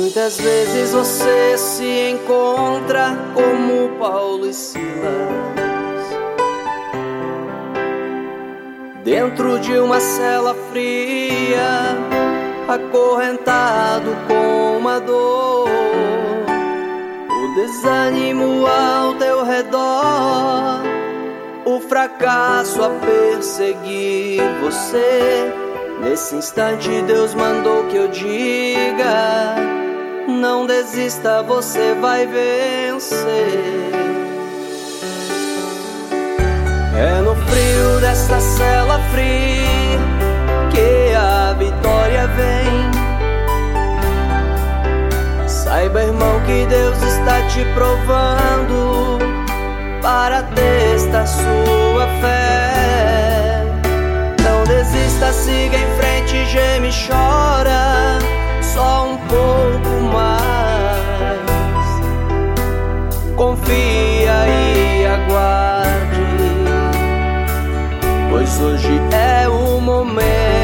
Muitas vezes você se encontra como Paulo e Silas, dentro de uma cela fria, acorrentado com uma dor, o desânimo ao teu redor, o fracasso a perseguir você. Nesse instante Deus mandou que eu diga: não desista, você vai vencer. É no frio dessa cela fria que a vitória vem. Saiba, irmão, que Deus está te provando para testar sua fé. Não desista, siga em frente, geme e chora só um pouco mais. Confia e aguarde, pois hoje é o momento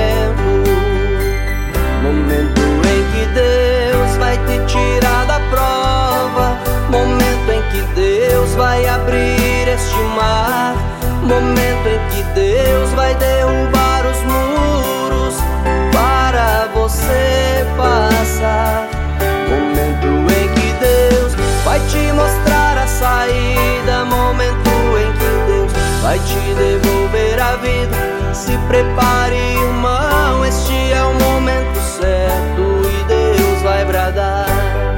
em que Deus vai te tirar da prova, momento em que Deus vai abrir este mar, momento em que Deus vai derrubar os muros para você passar, momento em que Deus vai te mostrar a saída, momento em que Deus vai te devolver a vida. Se prepare, irmão, este é o momento certo e Deus vai bradar.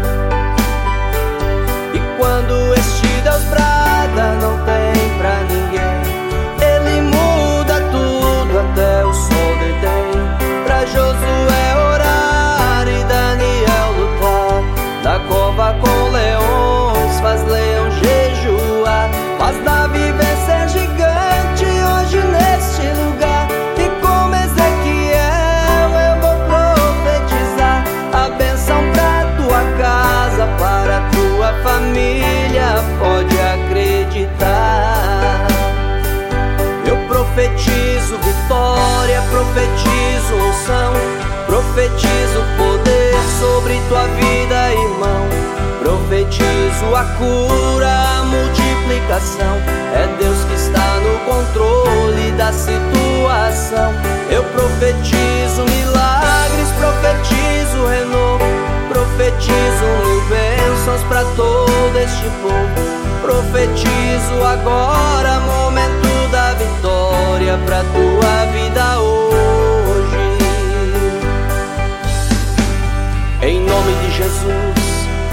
E quando este Deus brada, não tem pra ninguém. Ele muda tudo, até o sol detém. Pra Josué orar e Daniel lutar, da cova com leões faz leão jejuar, faz Davi vencer gigante hoje neste lugar. E como Ezequiel eu vou profetizar a bênção pra tua casa, para tua família, pode acreditar. Eu profetizo vitória, profetizo unção, profetizo poder sobre tua vida, irmão. Profetizo a cura, a multiplicação. É Deus que está no controle da situação. Eu profetizo milagres, profetizo renovo, profetizo mil bênçãos para todo este povo. Profetizo agora, momento da vitória pra tua vida hoje. Em nome de Jesus,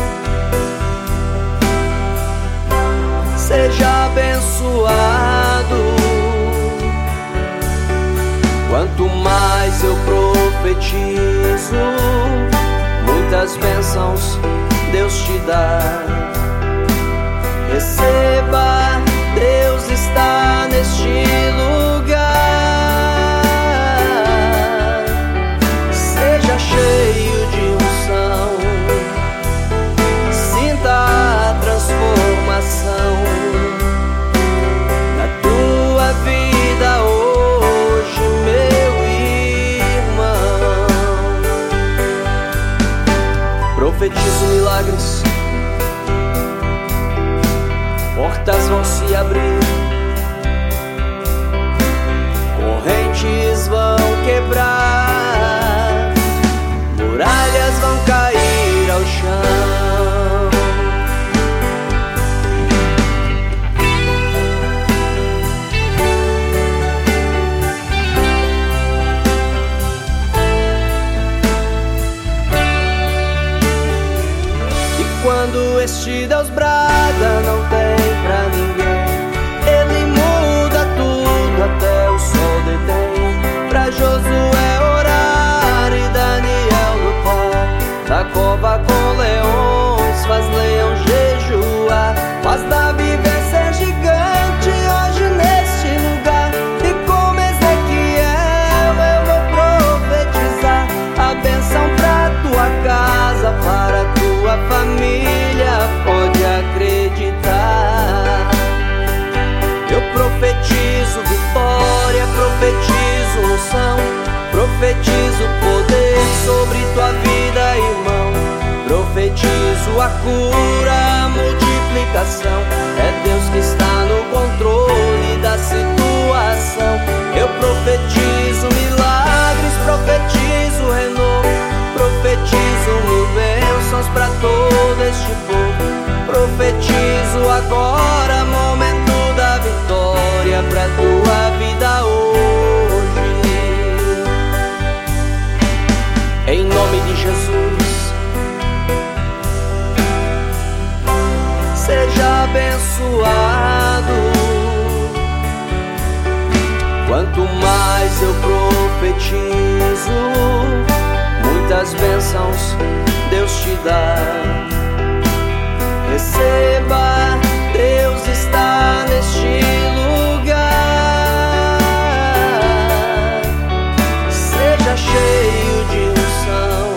seja abençoado. Quanto mais eu profetizo, muitas bênçãos Deus te dá. Receba, Deus está neste lugar. Seja cheio de unção, sinta a transformação na tua vida hoje, meu irmão. Profetizo milagres, portas vão se abrir, correntes vão quebrar, muralhas vão cair ao chão. E quando este Deus brada, não tem pra ninguém. Ele muda tudo, até o sol detém. Pra Josué orar e Daniel lutar, da cova com leões faz leão jejuar, faz Davi vencer gigante hoje neste lugar. E como Ezequiel eu vou profetizar a bênção pra tua casa, para tua família, pode acreditar. sua cura, multiplicação. É Deus que está no controle da situação. Eu profetizo milagres, profetizo renovo, profetizo mil bênçãos pra todo este povo. Profetizo agora, momento da vitória pra tua vida hoje. Em nome de Jesus, seja abençoado. Quanto mais eu profetizo, muitas bênçãos Deus te dá. Receba, Deus está neste lugar. Seja cheio de unção,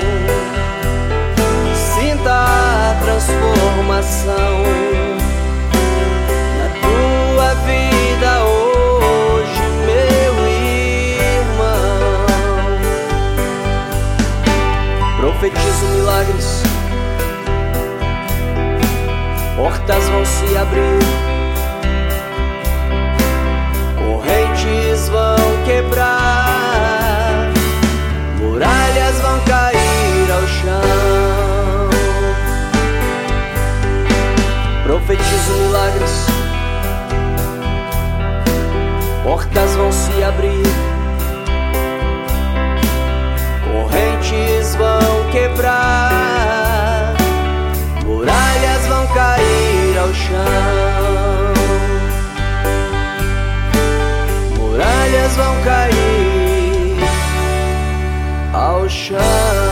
sinta a transformação na tua vida hoje, meu irmão. Profetizo milagres, portas vão se abrir, correntes vão quebrar, muralhas vão cair ao chão. Profetizo milagres, portas vão se abrir, correntes vão quebrar, muralhas vão cair ao chão. Muralhas vão cair ao chão.